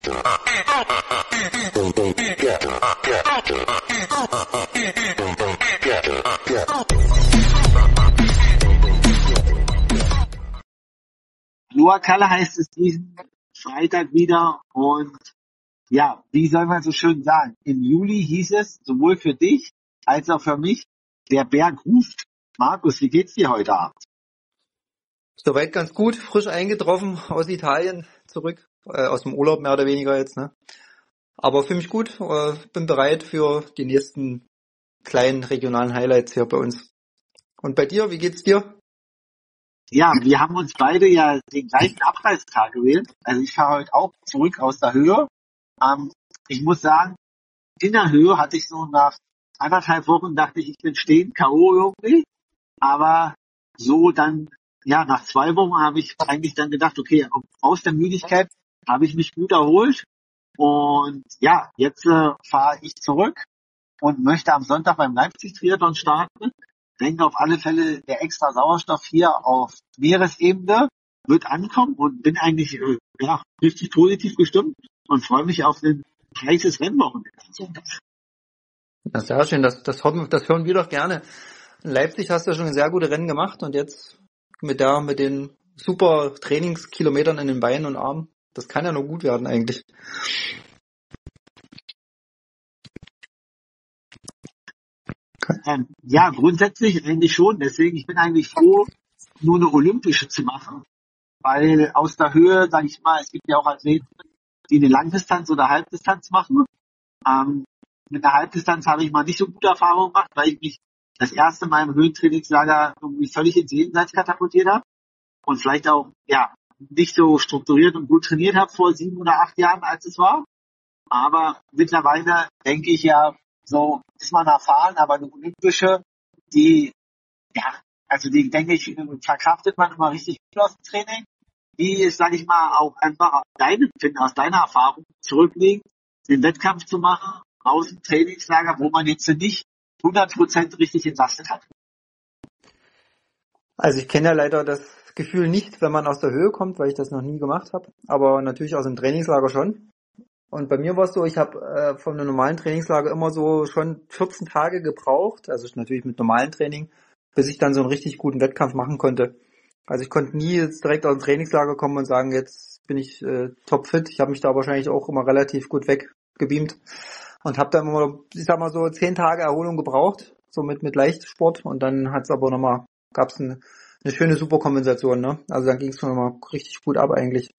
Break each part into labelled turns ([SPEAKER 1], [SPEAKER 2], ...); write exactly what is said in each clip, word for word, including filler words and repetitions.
[SPEAKER 1] Noah Kalle heißt es diesen Freitag wieder und ja, wie soll man so schön sagen, im Juli hieß es sowohl für dich als auch für mich, der Berg ruft. Markus, wie geht's dir heute Abend?
[SPEAKER 2] Soweit ganz gut, frisch eingetroffen aus Italien zurück, äh, aus dem Urlaub mehr oder weniger jetzt, ne? Aber fühle mich gut, äh, bin bereit für die nächsten kleinen regionalen Highlights hier bei uns. Und bei dir, wie geht's dir?
[SPEAKER 1] Ja, wir haben uns beide ja den gleichen Abreißtag gewählt. Also ich fahre heute auch zurück aus der Höhe. Ähm, ich muss sagen, in der Höhe hatte ich so nach anderthalb Wochen dachte ich, ich bin stehen, K O irgendwie. Aber so dann, ja, nach zwei Wochen habe ich eigentlich dann gedacht, okay, aus der Müdigkeit habe ich mich gut erholt. Und ja, jetzt äh, fahre ich zurück und möchte am Sonntag beim Leipzig-Triathlon starten. Denke auf alle Fälle, der extra Sauerstoff hier auf Meeresebene wird ankommen und bin eigentlich äh, ja, richtig positiv gestimmt und freue mich auf ein heißes Rennwochenende.
[SPEAKER 2] Ja, sehr schön, das, das, hören, das hören wir doch gerne. In Leipzig hast du ja schon sehr gute Rennen gemacht und jetzt mit der, mit den super Trainingskilometern in den Beinen und Armen, das kann ja nur gut werden eigentlich.
[SPEAKER 1] Ähm, ja, grundsätzlich eigentlich schon. Deswegen, ich bin eigentlich froh, nur eine olympische zu machen. Weil aus der Höhe, sage ich mal, es gibt ja auch Athleten, die eine Langdistanz oder Halbdistanz machen. Ähm, mit einer Halbdistanz habe ich mal nicht so gute Erfahrungen gemacht, weil ich mich das erste Mal im Höhentrainingslager irgendwie völlig ins Jenseits katapultiert habe. Und vielleicht auch, ja, nicht so strukturiert und gut trainiert habe vor sieben oder acht Jahren, als es war. Aber mittlerweile denke ich ja, so ist man erfahren, aber eine olympische, die, ja, also die, denke ich, verkraftet man immer richtig gut aus dem Training. Die ist, sage ich mal, auch einfach deine Empfinden, aus deiner Erfahrung zurücklegen, den Wettkampf zu machen, aus dem Trainingslager, wo man jetzt nicht hundert Prozent richtig entlastet hat.
[SPEAKER 2] Also ich kenne ja leider das Gefühl nicht, wenn man aus der Höhe kommt, weil ich das noch nie gemacht habe, aber natürlich aus dem Trainingslager schon. Und bei mir war es so, ich habe äh, von einem normalen Trainingslager immer so schon vierzehn Tage gebraucht, also natürlich mit normalem Training, bis ich dann so einen richtig guten Wettkampf machen konnte. Also ich konnte nie jetzt direkt aus dem Trainingslager kommen und sagen, jetzt bin ich äh, topfit. Ich habe mich da wahrscheinlich auch immer relativ gut weggebeamt und habe dann immer, ich sag mal so, zehn Tage Erholung gebraucht, so mit mit Leichtsport. Und dann hat's aber nochmal, gab's eine, eine schöne Superkompensation, ne? Also dann ging es schon nochmal richtig gut ab eigentlich.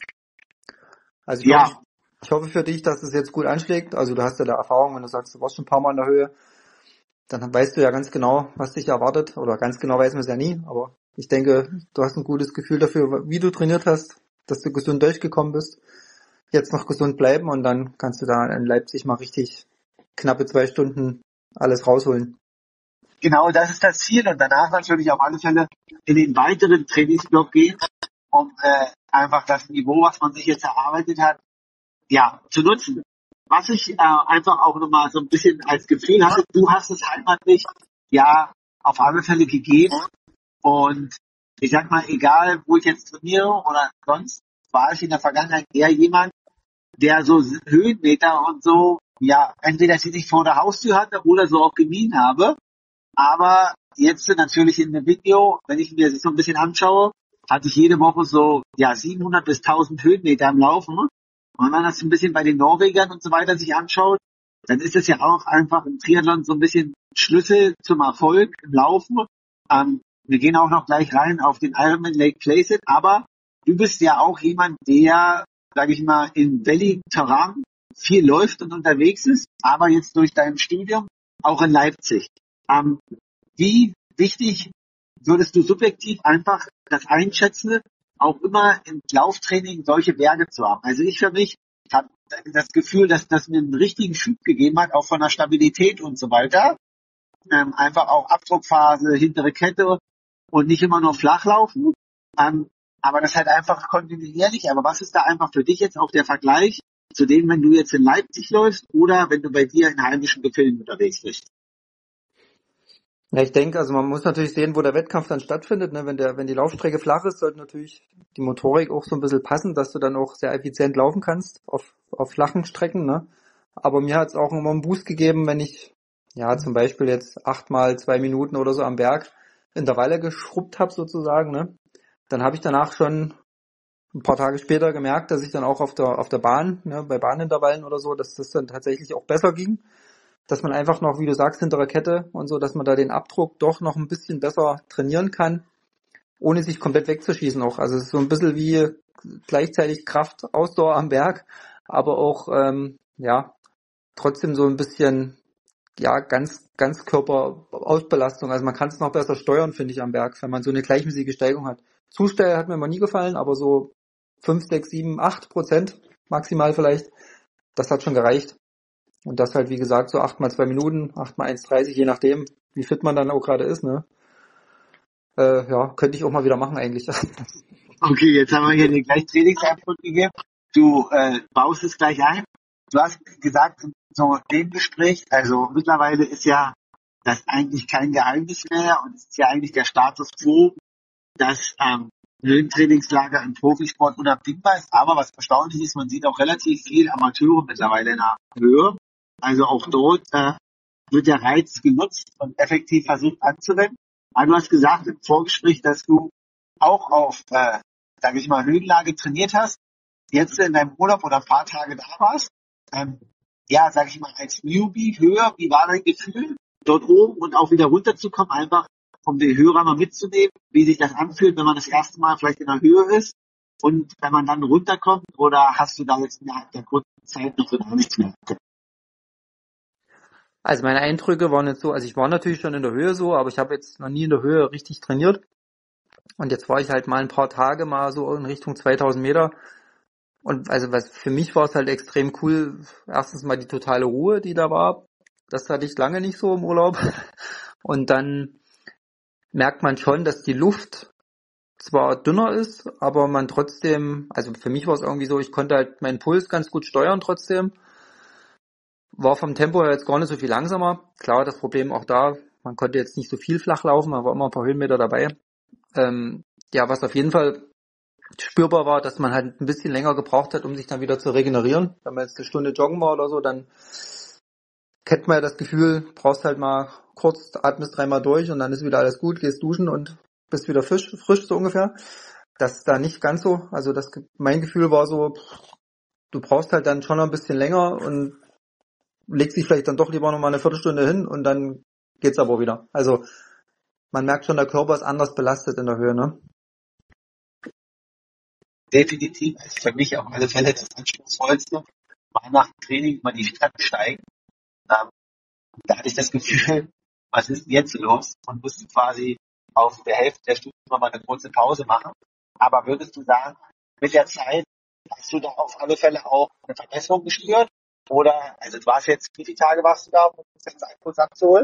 [SPEAKER 2] Also ich
[SPEAKER 1] Ja.
[SPEAKER 2] hoffe, ich hoffe für dich, dass es jetzt gut anschlägt. Also du hast ja da Erfahrung, wenn du sagst, du warst schon ein paar Mal in der Höhe, dann weißt du ja ganz genau, was dich erwartet. Oder ganz genau weiß man es ja nie, aber ich denke, du hast ein gutes Gefühl dafür, wie du trainiert hast, dass du gesund durchgekommen bist. Jetzt noch gesund bleiben und dann kannst du da in Leipzig mal richtig knappe zwei Stunden alles rausholen.
[SPEAKER 1] Genau, das ist das Ziel und danach natürlich auf alle Fälle in den weiteren Trainingsblock gehen, um äh, einfach das Niveau, was man sich jetzt erarbeitet hat, ja, zu nutzen. Was ich äh, einfach auch nochmal so ein bisschen als Gefühl hatte, du hast es heimatlich ja auf alle Fälle gegeben und ich sag mal, egal wo ich jetzt trainiere oder sonst, war ich in der Vergangenheit eher jemand, der so Höhenmeter und so, ja, entweder sie nicht vor der Haustür hatte oder so auch gemieden habe. Aber jetzt natürlich in dem Video, wenn ich mir das so ein bisschen anschaue, hatte ich jede Woche so, ja, siebenhundert bis tausend Höhenmeter im Laufen. Und wenn man das ein bisschen bei den Norwegern und so weiter sich anschaut, dann ist es ja auch einfach im Triathlon so ein bisschen Schlüssel zum Erfolg im Laufen. Ähm, wir gehen auch noch gleich rein auf den Ironman Lake Placid, aber du bist ja auch jemand, der, sage ich mal, in Valley-Terrain viel läuft und unterwegs ist, aber jetzt durch dein Studium auch in Leipzig. Ähm, wie wichtig würdest du subjektiv einfach das einschätzen, auch immer im Lauftraining solche Berge zu haben? Also ich für mich habe das Gefühl, dass das mir einen richtigen Schub gegeben hat, auch von der Stabilität und so weiter. Ähm, einfach auch Abdruckphase, hintere Kette und nicht immer nur flach laufen. Ähm, aber das halt einfach kontinuierlich. Aber was ist da einfach für dich jetzt auch der Vergleich zu dem, wenn du jetzt in Leipzig läufst oder wenn du bei dir in heimischen Gefilden unterwegs bist?
[SPEAKER 2] Ja, ich denke, also man muss natürlich sehen, wo der Wettkampf dann stattfindet. Ne? Wenn der, wenn die Laufstrecke flach ist, sollte natürlich die Motorik auch so ein bisschen passen, dass du dann auch sehr effizient laufen kannst auf auf flachen Strecken, ne? Aber mir hat es auch immer einen Boost gegeben, wenn ich, ja, zum Beispiel jetzt achtmal zwei Minuten oder so am Berg Intervalle geschrubbt habe sozusagen, ne? Dann habe ich danach schon ein paar Tage später gemerkt, dass ich dann auch auf der auf der Bahn, ne, bei Bahnintervallen oder so, dass das dann tatsächlich auch besser ging. Dass man einfach noch, wie du sagst, hinter der Kette und so, dass man da den Abdruck doch noch ein bisschen besser trainieren kann, ohne sich komplett wegzuschießen auch. Also es ist so ein bisschen wie gleichzeitig Kraft, Ausdauer am Berg, aber auch, ähm, ja, trotzdem so ein bisschen, ja, ganz, ganz Körperausbelastung. Also man kann es noch besser steuern, finde ich, am Berg, wenn man so eine gleichmäßige Steigung hat. Zusteil hat mir immer nie gefallen, aber so fünf, sechs, sieben, acht Prozent maximal vielleicht, das hat schon gereicht. Und das halt, wie gesagt, so acht mal zwei Minuten, acht mal eins dreißig, je nachdem, wie fit man dann auch gerade ist, ne? Äh, ja, könnte ich auch mal wieder machen eigentlich.
[SPEAKER 1] Okay, jetzt haben wir hier den gleich Trainingseinflug gegeben. Du äh, baust es gleich ein. Du hast gesagt, so im Gespräch, also mittlerweile ist ja das eigentlich kein Geheimnis mehr und es ist ja eigentlich der Status quo, dass ähm, Höhentrainingslager im Profisport unabdingbar ist. Aber was erstaunlich ist, man sieht auch relativ viel Amateure mittlerweile in der Höhe. Also auch dort äh, wird der Reiz genutzt und effektiv versucht anzuwenden. Aber du hast gesagt im Vorgespräch, dass du auch auf, äh, sage ich mal, Höhenlage trainiert hast, jetzt in deinem Urlaub oder ein paar Tage da warst. Ähm, ja, sage ich mal, als Newbie höher, wie war dein Gefühl, dort oben und auch wieder runterzukommen, einfach um den Hörer mal mitzunehmen, wie sich das anfühlt, wenn man das erste Mal vielleicht in der Höhe ist und wenn man dann runterkommt, oder hast du da jetzt innerhalb der kurzen Zeit noch so gar nichts mehr?
[SPEAKER 2] Also meine Eindrücke waren jetzt so, also ich war natürlich schon in der Höhe so, aber ich habe jetzt noch nie in der Höhe richtig trainiert. Und jetzt war ich halt mal ein paar Tage mal so in Richtung zweitausend Meter. Und also was für mich war es halt extrem cool. Erstens mal die totale Ruhe, die da war. Das hatte ich lange nicht so im Urlaub. Und dann merkt man schon, dass die Luft zwar dünner ist, aber man trotzdem, also für mich war es irgendwie so, ich konnte halt meinen Puls ganz gut steuern trotzdem. War vom Tempo her jetzt gar nicht so viel langsamer. Klar, das Problem auch da, man konnte jetzt nicht so viel flach laufen, aber immer ein paar Höhenmeter dabei. Ähm, ja, was auf jeden Fall spürbar war, dass man halt ein bisschen länger gebraucht hat, um sich dann wieder zu regenerieren. Wenn man jetzt eine Stunde joggen war oder so, dann kennt man ja das Gefühl, brauchst halt mal kurz, atmest dreimal durch und dann ist wieder alles gut, gehst duschen und bist wieder frisch, frisch so ungefähr. Das ist da nicht ganz so. Also das, mein Gefühl war so, du brauchst halt dann schon noch ein bisschen länger und legst dich vielleicht dann doch lieber noch mal eine Viertelstunde hin und dann geht's aber wieder. Also man merkt schon, der Körper ist anders belastet in der Höhe, ne?
[SPEAKER 1] Definitiv, also für mich auf alle Fälle das Anspruchsvollste war nach dem Training mal die Treppen steigen. Ähm, da hatte ich das Gefühl, was ist denn jetzt los? Und musste quasi auf der Hälfte der Stufe mal eine kurze Pause machen. Aber würdest du sagen, mit der Zeit hast du da auf alle Fälle auch eine Verbesserung gespürt? Oder, also du warst jetzt, wie viele Tage warst du da, um das jetzt kurz abzuholen?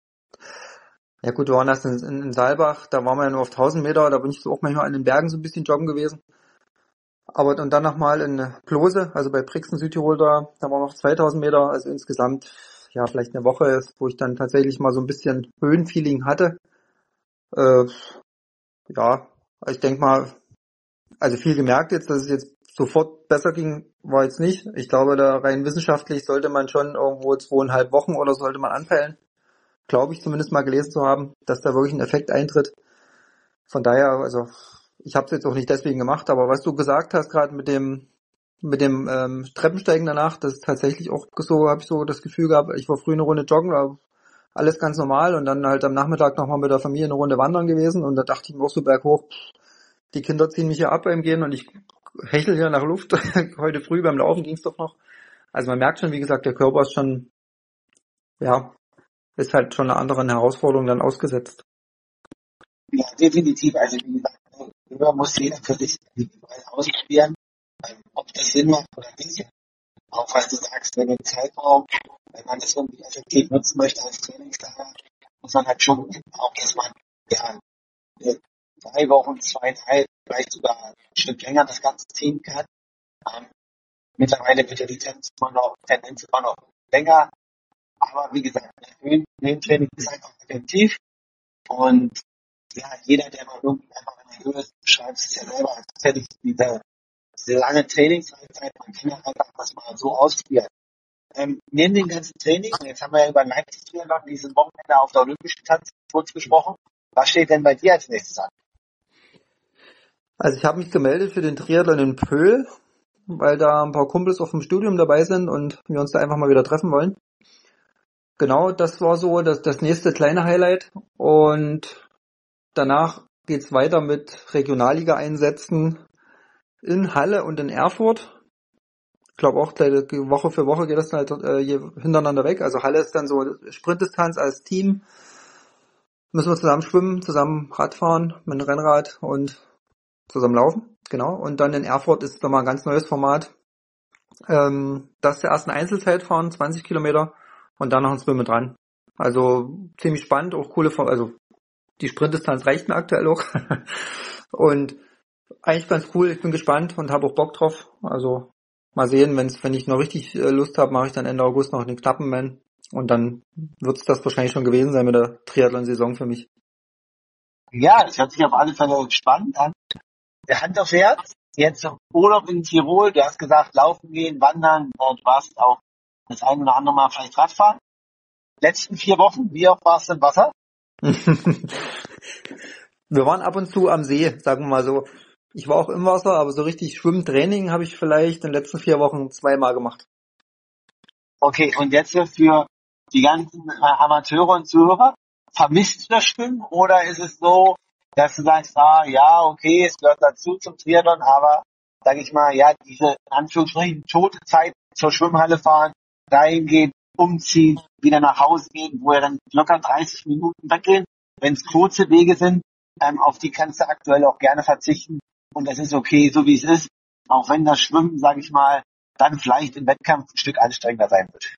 [SPEAKER 2] Ja gut, wir waren erst in, in, in Saalbach, da waren wir ja nur auf tausend Meter, da bin ich so auch manchmal in den Bergen so ein bisschen joggen gewesen. Aber und dann nochmal in Plose, also bei Brixen, Südtirol da, da waren wir auf zweitausend Meter, also insgesamt, ja, vielleicht eine Woche, wo ich dann tatsächlich mal so ein bisschen Höhenfeeling hatte. Äh, ja, ich denke mal, also viel gemerkt jetzt, dass es jetzt sofort besser ging, war jetzt nicht. Ich glaube, da rein wissenschaftlich sollte man schon irgendwo zweieinhalb Wochen oder so sollte man anpeilen. Glaube ich zumindest mal gelesen zu haben, dass da wirklich ein Effekt eintritt. Von daher, also ich habe es jetzt auch nicht deswegen gemacht, aber was du gesagt hast gerade mit dem mit dem ähm, Treppensteigen danach, das ist tatsächlich auch so, habe ich so das Gefühl gehabt, ich war früh eine Runde joggen, aber alles ganz normal und dann halt am Nachmittag nochmal mit der Familie eine Runde wandern gewesen und da dachte ich mir auch so berghoch, die Kinder ziehen mich hier ab beim Gehen und ich hechel hier nach Luft. Heute früh beim Laufen ging es doch noch. Also man merkt schon, wie gesagt, der Körper ist schon, ja, ist halt schon einer anderen Herausforderung dann ausgesetzt.
[SPEAKER 1] Ja, definitiv. Also wie gesagt, man muss jeder für sich individuell ausprobieren, ob das Sinn macht oder nicht. Auch was du sagst, wenn im Zeitraum, wenn man das irgendwie effektiv nutzen möchte als Trainingslager, muss man halt schon auch, dass man ja drei Wochen, zweieinhalb, vielleicht sogar ein Stück länger das Ganze ziehen kann. Ähm, mittlerweile wird ja die Tendenz immer noch, Tendenz immer noch länger. Aber wie gesagt, Höhen, Höhentraining ist einfach effektiv. Und ja, jeder, der mal irgendwie einfach in der Höhe ist, beschreibt es ja selber, als hätte ich diese diese lange Trainingszeit, man kann ja einfach das mal so ausprobieren. Ähm, neben dem ganzen Training, und jetzt haben wir ja über Leipzig-Triathlon diesen Wochenende auf der Olympischen Tanz kurz gesprochen, was steht denn bei dir als nächstes an?
[SPEAKER 2] Also ich habe mich gemeldet für den Triathlon in Pöhl, weil da ein paar Kumpels auch vom Studium dabei sind und wir uns da einfach mal wieder treffen wollen. Genau, das war so das, das nächste kleine Highlight. Und danach geht's weiter mit Regionalliga-Einsätzen in Halle und in Erfurt. Ich glaube auch, Woche für Woche geht das halt äh, hintereinander weg. Also Halle ist dann so Sprintdistanz als Team. Müssen wir zusammen schwimmen, zusammen Radfahren mit dem Rennrad und zusammen laufen. Genau. Und dann in Erfurt ist nochmal ein ganz neues Format. Ähm, das ist der erste Einzelzeit fahren, zwanzig Kilometer und dann noch ein Swim mit dran. Also ziemlich spannend, auch coole, also die Sprintdistanz reicht mir aktuell auch. Und eigentlich ganz cool, ich bin gespannt und habe auch Bock drauf. Also mal sehen, wenn's, wenn ich noch richtig Lust habe, mache ich dann Ende August noch den Knappenman und dann wird's das wahrscheinlich schon gewesen sein mit der Triathlon-Saison für mich.
[SPEAKER 1] Ja, das hört sich auf alle Fälle spannend an. Der Hand aufs Herz, jetzt Urlaub in Tirol, du hast gesagt, laufen gehen, wandern, du warst auch das ein oder andere Mal vielleicht Radfahren. Letzten vier Wochen, wie oft warst du im Wasser?
[SPEAKER 2] Wir waren ab und zu am See, sagen wir mal so. Ich war auch im Wasser, aber so richtig Schwimmtraining habe ich vielleicht in den letzten vier Wochen zweimal gemacht.
[SPEAKER 1] Okay, und jetzt für die ganzen Amateure und Zuhörer, vermisst du das Schwimmen oder ist es so, dass du sagst, ah ja, okay, es gehört dazu zum Triathlon, aber sag ich mal, ja, diese in Anführungsstrichen tote Zeit zur Schwimmhalle fahren, dahin gehen, umziehen, wieder nach Hause gehen, wo ja dann locker dreißig Minuten weggehen, wenn es kurze Wege sind, ähm, auf die kannst du aktuell auch gerne verzichten und das ist okay, so wie es ist, auch wenn das Schwimmen, sag ich mal, dann vielleicht im Wettkampf ein Stück anstrengender sein wird.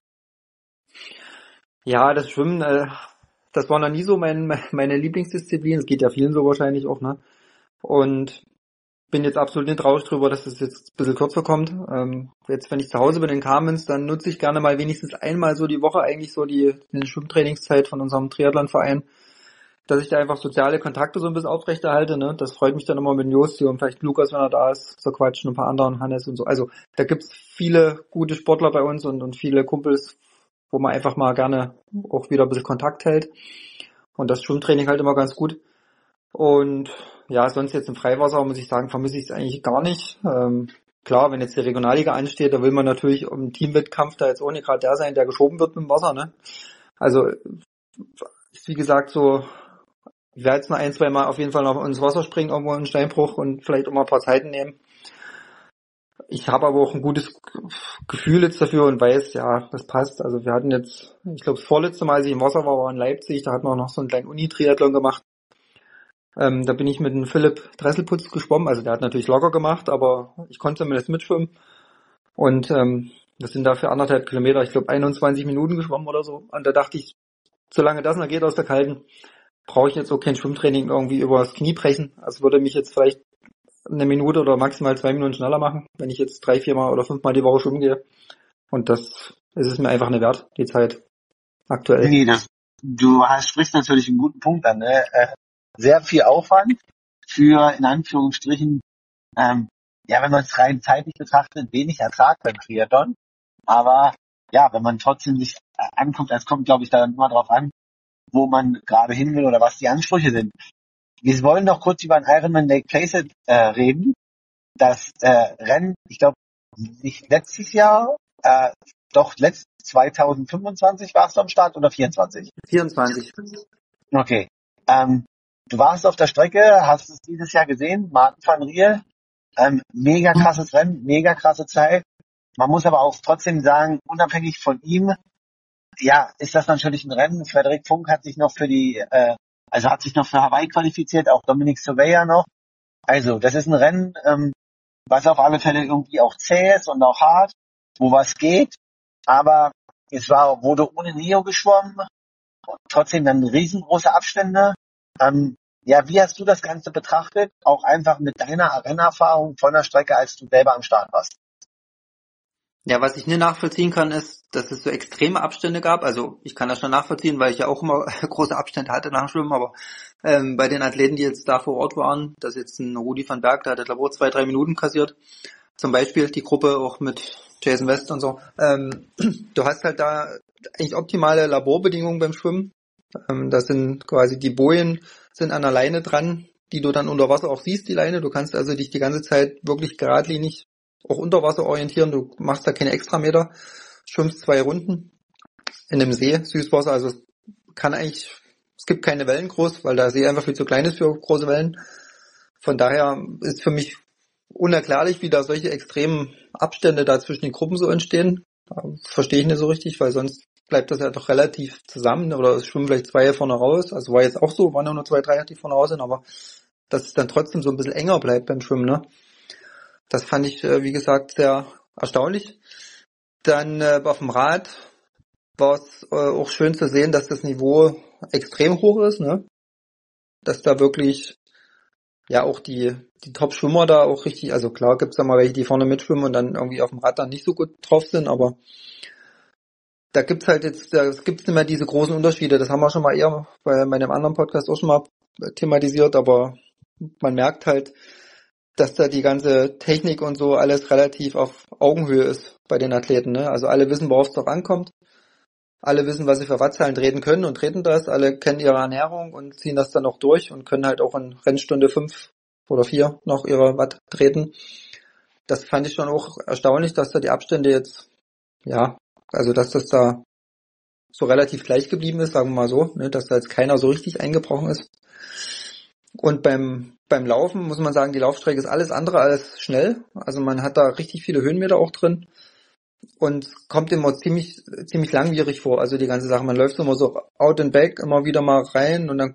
[SPEAKER 2] Ja, das Schwimmen, äh, das war noch nie so mein, meine Lieblingsdisziplin. Es geht ja vielen so wahrscheinlich auch, ne? Und bin jetzt absolut nicht traurig drüber, dass es jetzt ein bisschen kürzer kommt. Ähm, jetzt, wenn ich zu Hause bin in Kamenz, dann nutze ich gerne mal wenigstens einmal so die Woche eigentlich so die, die Schwimmtrainingszeit von unserem Triathlonverein, dass ich da einfach soziale Kontakte so ein bisschen aufrechterhalte, ne? Das freut mich dann immer mit Josti und vielleicht Lukas, wenn er da ist, so quatschen und ein paar anderen, Hannes und so. Also da gibt's viele gute Sportler bei uns und, und viele Kumpels, wo man einfach mal gerne auch wieder ein bisschen Kontakt hält. Und das Schwimmtraining halt immer ganz gut. Und ja, sonst jetzt im Freiwasser, muss ich sagen, vermisse ich es eigentlich gar nicht. Ähm, klar, wenn jetzt die Regionalliga ansteht, da will man natürlich im Teamwettkampf da jetzt auch nicht gerade der sein, der geschoben wird mit dem Wasser, ne? Also, ist wie gesagt so, ich werde jetzt noch ein, zwei Mal auf jeden Fall noch ins Wasser springen, irgendwo in Steinbruch und vielleicht auch mal ein paar Zeiten nehmen. Ich habe aber auch ein gutes Gefühl jetzt dafür und weiß, ja, das passt. Also wir hatten jetzt, ich glaube das vorletzte Mal, als ich im Wasser war, war in Leipzig, da hatten wir auch noch so einen kleinen Uni-Triathlon gemacht. Ähm, da bin ich mit dem Philipp Dresselputz geschwommen, also der hat natürlich locker gemacht, aber ich konnte zumindest mitschwimmen. Und ähm, wir sind da für anderthalb Kilometer, ich glaube einundzwanzig Minuten geschwommen oder so. Und da dachte ich, solange das noch geht aus der Kalten, brauche ich jetzt auch kein Schwimmtraining irgendwie übers Knie brechen. Also würde mich jetzt vielleicht eine Minute oder maximal zwei Minuten schneller machen, wenn ich jetzt drei, viermal oder fünfmal die Woche schwimmen gehe. Und das ist es mir einfach nicht wert, die Zeit aktuell.
[SPEAKER 1] Nee, das, du hast, sprichst natürlich einen guten Punkt an. Ne? Äh, sehr viel Aufwand für, in Anführungsstrichen, ähm, ja, wenn man es rein zeitlich betrachtet, wenig Ertrag beim Triathlon. Aber ja, wenn man trotzdem sich anguckt, es kommt, glaube ich, da immer drauf an, wo man gerade hin will oder was die Ansprüche sind. Wir wollen noch kurz über den Ironman Lake Placid äh, reden. Das äh, Rennen, ich glaube, nicht letztes Jahr, äh, doch letzt zwanzig fünfundzwanzig warst du am Start oder vierundzwanzig?
[SPEAKER 2] vierundzwanzig.
[SPEAKER 1] Okay. Ähm, du warst auf der Strecke, hast es dieses Jahr gesehen, Martin van Riel. Ähm, mega krasses Rennen, mega krasse Zeit. Man muss aber auch trotzdem sagen, unabhängig von ihm, ja, ist das natürlich ein Rennen. Frederik Funk hat sich noch für die, äh, also hat sich noch für Hawaii qualifiziert, auch Dominic Surveyor noch. Also, das ist ein Rennen, ähm, was auf alle Fälle irgendwie auch zäh ist und auch hart, wo was geht. Aber es war, wurde ohne Neo geschwommen, trotzdem dann riesengroße Abstände. Ähm, ja, wie hast du das Ganze betrachtet? Auch einfach mit deiner Rennerfahrung von der Strecke, als du selber am Start warst.
[SPEAKER 2] Ja, was ich nicht nachvollziehen kann, ist, dass es so extreme Abstände gab. Also ich kann das schon nachvollziehen, weil ich ja auch immer große Abstände hatte nach dem Schwimmen, aber ähm, bei den Athleten, die jetzt da vor Ort waren, das ist jetzt ein Rudi van Berg, der hat glaube ich zwei, drei Minuten kassiert. zum Beispiel die Gruppe auch mit Jason West und so. Ähm, du hast halt da eigentlich optimale Laborbedingungen beim Schwimmen. Ähm, das sind quasi die Bojen sind an der Leine dran, die du dann unter Wasser auch siehst, die Leine. Du kannst also dich die ganze Zeit wirklich geradlinig auch unter Wasser orientieren. Du machst da keine Extrameter, schwimmst zwei Runden in einem See, Süßwasser. Also es kann eigentlich, es gibt keine Wellen groß, weil der See einfach viel zu klein ist für große Wellen. Von daher ist für mich unerklärlich, wie da solche extremen Abstände da zwischen den Gruppen so entstehen. Verstehe ich nicht so richtig, weil sonst bleibt das ja doch relativ zusammen oder es schwimmen vielleicht zwei vorne raus. Also war jetzt auch so, waren ja nur zwei, drei, die vorne raus sind, aber dass es dann trotzdem so ein bisschen enger bleibt beim Schwimmen, ne? Das fand ich, wie gesagt, sehr erstaunlich. Dann äh, auf dem Rad war es äh, auch schön zu sehen, dass das Niveau extrem hoch ist, ne? Dass da wirklich ja auch die die Top-Schwimmer da auch richtig, also klar gibt's da mal welche, die vorne mitschwimmen und dann irgendwie auf dem Rad dann nicht so gut drauf sind, aber da gibt's halt jetzt, da gibt's nicht mehr diese großen Unterschiede. Das haben wir schon mal eher bei meinem anderen Podcast auch schon mal thematisiert, aber man merkt halt, dass da die ganze Technik und so alles relativ auf Augenhöhe ist bei den Athleten, ne? Also alle wissen, worauf es drauf ankommt. Alle wissen, was sie für Wattzahlen treten können und treten das. Alle kennen ihre Ernährung und ziehen das dann auch durch und können halt auch in Rennstunde fünf oder vier noch ihre Watt treten. Das fand ich schon auch erstaunlich, dass da die Abstände jetzt, ja, also dass das da so relativ gleich geblieben ist, sagen wir mal so, ne, dass da jetzt keiner so richtig eingebrochen ist. Und beim beim Laufen muss man sagen, die Laufstrecke ist alles andere als schnell. Also man hat da richtig viele Höhenmeter auch drin. Und kommt immer ziemlich ziemlich langwierig vor, also die ganze Sache. Man läuft immer so out and back, immer wieder mal rein und dann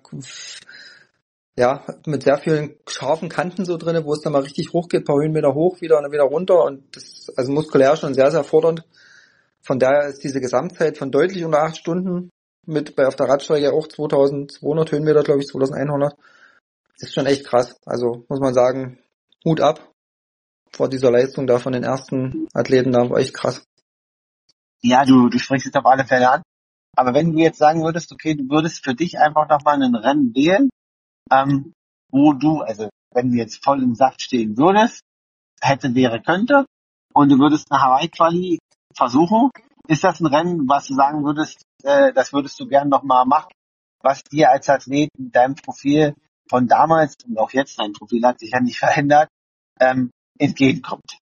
[SPEAKER 2] ja, mit sehr vielen scharfen Kanten so drinne, wo es dann mal richtig hoch geht, ein paar Höhenmeter hoch, wieder und dann wieder runter und das ist also muskulär schon sehr, sehr fordernd. Von daher ist diese Gesamtzeit von deutlich unter acht Stunden mit bei auf der Radstrecke auch zweitausendzweihundert Höhenmeter, glaube ich, zweitausendeinhundert. Das ist schon echt krass. Also muss man sagen, Hut ab vor dieser Leistung da von den ersten Athleten, da war echt krass.
[SPEAKER 1] Ja, du, du sprichst es auf alle Fälle an. Aber wenn du jetzt sagen würdest, okay, du würdest für dich einfach nochmal ein Rennen wählen, ähm, wo du, also wenn du jetzt voll im Saft stehen würdest, hätte, wäre, könnte, und du würdest eine Hawaii-Quali versuchen, ist das ein Rennen, was du sagen würdest, äh, das würdest du gern nochmal machen, was dir als Athlet mit deinem Profil von damals und auch jetzt, dein Profil hat sich ja nicht verändert, ähm, entgegenkommt?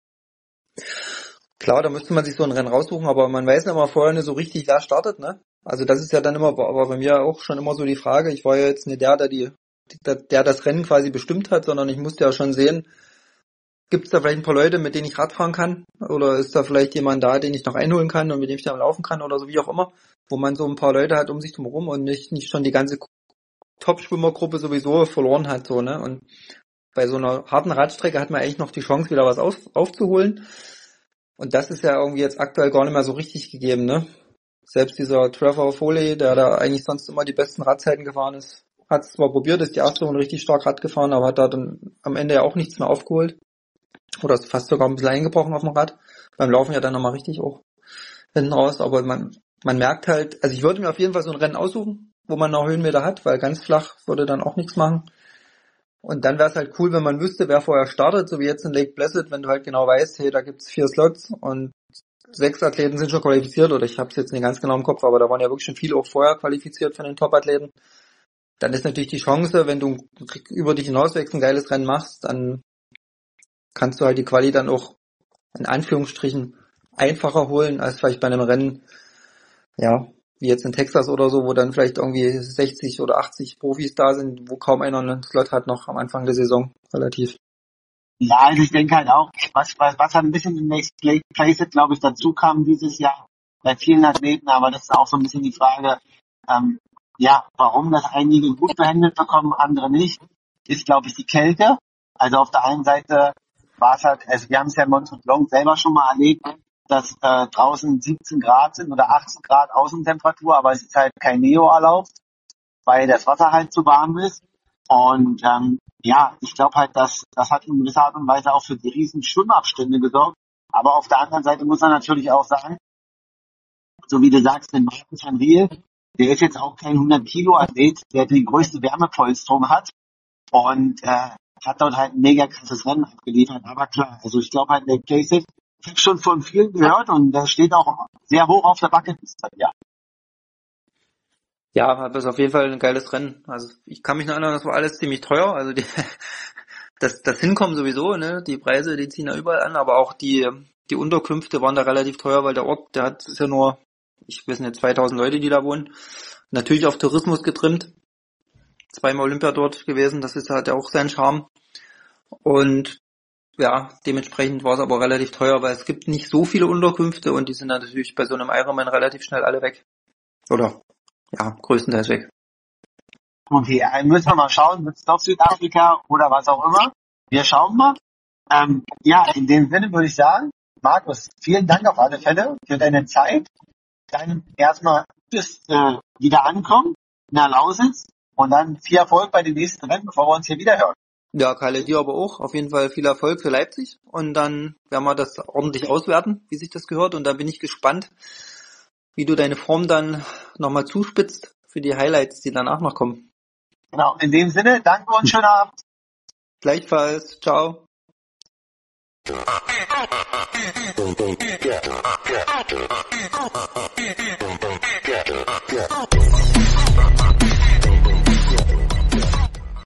[SPEAKER 2] Klar, da müsste man sich so ein Rennen raussuchen, aber man weiß ja immer vorher nicht so richtig, wer startet, ne? Also das ist ja dann immer, aber bei mir auch schon immer so die Frage, ich war ja jetzt nicht der, der die, der, der das Rennen quasi bestimmt hat, sondern ich musste ja schon sehen, gibt es da vielleicht ein paar Leute, mit denen ich Rad fahren kann? Oder ist da vielleicht jemand da, den ich noch einholen kann und mit dem ich dann laufen kann oder so, wie auch immer, wo man so ein paar Leute hat um sich drumherum und nicht, nicht schon die ganze Top-Schwimmergruppe sowieso verloren hat, so, ne? Und bei so einer harten Radstrecke hat man eigentlich noch die Chance, wieder was auf, aufzuholen. Und das ist ja irgendwie jetzt aktuell gar nicht mehr so richtig gegeben, ne? Selbst dieser Trevor Foley, der da eigentlich sonst immer die besten Radzeiten gefahren ist, hat es zwar probiert, ist die erste Runde richtig stark Rad gefahren, aber hat da dann am Ende ja auch nichts mehr aufgeholt. Oder ist fast sogar ein bisschen eingebrochen auf dem Rad. Beim Laufen ja dann nochmal richtig auch hinten raus. Aber man, man merkt halt, also ich würde mir auf jeden Fall so ein Rennen aussuchen, wo man noch Höhenmeter hat, weil ganz flach würde dann auch nichts machen. Und dann wäre es halt cool, wenn man wüsste, wer vorher startet, so wie jetzt in Lake Placid, wenn du halt genau weißt, hey, da gibt's vier Slots und sechs Athleten sind schon qualifiziert, oder ich habe es jetzt nicht ganz genau im Kopf, aber da waren ja wirklich schon viele auch vorher qualifiziert von den Top-Athleten. Dann ist natürlich die Chance, wenn du über dich hinauswächst, ein geiles Rennen machst, dann kannst du halt die Quali dann auch in Anführungsstrichen einfacher holen, als vielleicht bei einem Rennen, ja, wie jetzt in Texas oder so, wo dann vielleicht irgendwie sechzig oder achtzig Profis da sind, wo kaum einer einen Slot hat noch am Anfang der Saison, relativ.
[SPEAKER 1] Ja, also ich denke halt auch, was, was, was halt ein bisschen im Lake Placid, glaube ich, dazu kam dieses Jahr bei vielen Athleten, aber das ist auch so ein bisschen die Frage, ähm, ja, warum das einige gut behandelt bekommen, andere nicht, ist, glaube ich, die Kälte. Also auf der einen Seite war es halt, also wir haben es ja in Mont Tremblant selber schon mal erlebt, dass äh, draußen siebzehn Grad sind oder achtzehn Grad Außentemperatur, aber es ist halt kein Neo erlaubt, weil das Wasser halt zu warm ist. Und ähm, ja, ich glaube halt, dass das hat in gewisser Art und Weise auch für die riesen Schwimmabstände gesorgt. Aber auf der anderen Seite muss man natürlich auch sagen, so wie du sagst, den Martin van Riel, der ist jetzt auch kein hundert Kilo Athlet, der die größte Wärmepolsterung hat. Und äh, hat dort halt ein mega krasses Rennen abgeliefert. Aber klar, also ich glaube halt, der Kasich, ich habe schon von vielen gehört und das steht auch sehr hoch auf der Bucketlist. Ja.
[SPEAKER 2] Ja, das ist auf jeden Fall ein geiles Rennen. Also ich kann mich noch erinnern, das war alles ziemlich teuer. Also die, das, das Hinkommen sowieso, ne? Die Preise, die ziehen ja überall an, aber auch die, die Unterkünfte waren da relativ teuer, weil der Ort, der hat, ist ja nur, ich weiß nicht, zweitausend Leute, die da wohnen. Natürlich auf Tourismus getrimmt. Zweimal Olympia dort gewesen, das ist halt auch sein Charme. Und ja, dementsprechend war es aber relativ teuer, weil es gibt nicht so viele Unterkünfte und die sind dann natürlich bei so einem Ironman relativ schnell alle weg. Oder, ja, größtenteils weg.
[SPEAKER 1] Okay, dann müssen wir mal schauen, wird es doch Südafrika oder was auch immer. Wir schauen mal. Ähm, ja, in dem Sinne würde ich sagen, Markus, vielen Dank auf alle Fälle für deine Zeit. Dann erstmal bis äh, wieder ankommen in der Lausitz und dann viel Erfolg bei den nächsten Rennen, bevor wir uns hier wieder hören.
[SPEAKER 2] Ja, Kalle, dir aber auch. Auf jeden Fall viel Erfolg für Leipzig. Und dann werden wir das ordentlich auswerten, wie sich das gehört. Und da bin ich gespannt, wie du deine Form dann nochmal zuspitzt für die Highlights, die danach noch kommen.
[SPEAKER 1] Genau, in dem Sinne, danke und schönen Abend.
[SPEAKER 2] Gleichfalls. Ciao.
[SPEAKER 3] Don't, don't, don't, get, get, get.